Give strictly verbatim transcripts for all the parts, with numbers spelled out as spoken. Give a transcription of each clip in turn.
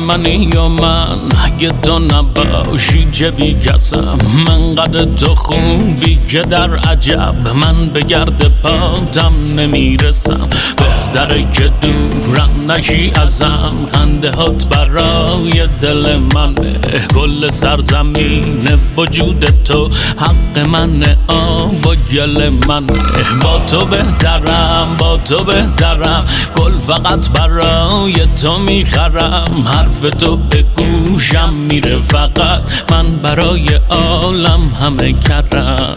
منی یا من اگه تو نباشی چه بی کسم من قد تو خوبی که در عجب من به گرد پاتم نمیرسم بهتره که دورم نشی ازم خنده هات برای دل منه کل سرزمین وجود تو حق منه آب و گل منه با تو بهترم با تو بهترم گل فقط برای تو میخرم حرف تو به گوشم میره فقط من برای عالم همه کرم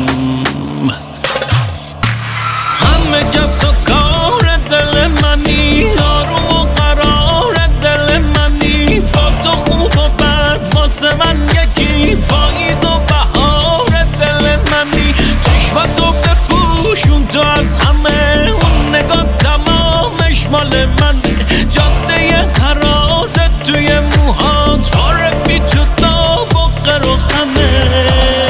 همه کس و کار دل منی آروم و قرار دل منی با تو خوب و بد واسه من یکی پاییز و بهار دل منی چشمتو بپوشون تو از همه اون نگاه تمامش مال منه جاده حراست توی موهات پاره بی تو داب و قر و خمه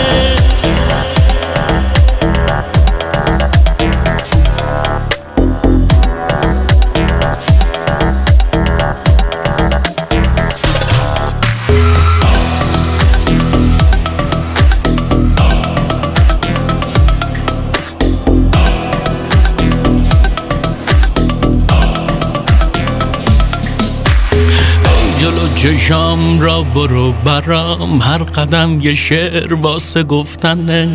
جلو چشام را برو برام هر قدم یه شعر واسه گفتنه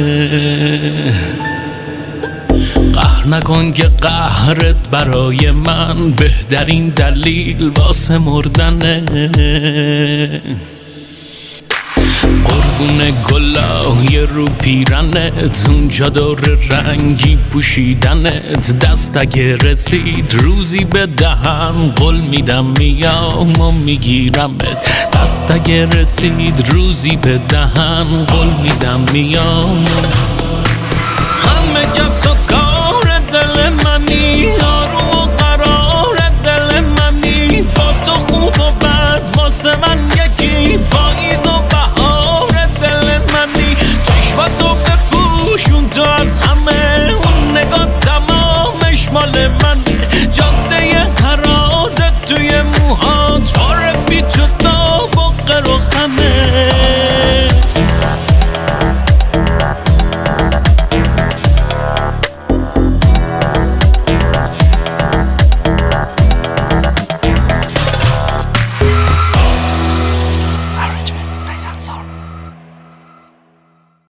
قهر نکن که قهرت برای من بهترین دلیل واسه مردنه قربون گلای رو پیرنت اونجا دور رنگی پوشیدنت دست اگه رسید روزی به دهن قول میدم میام و میگیرمت دست اگه رسید روزی به دهن قول میدم میام همه کس و کار دل منی آروم و قرار دل منی با تو خوب و بد واسه من یک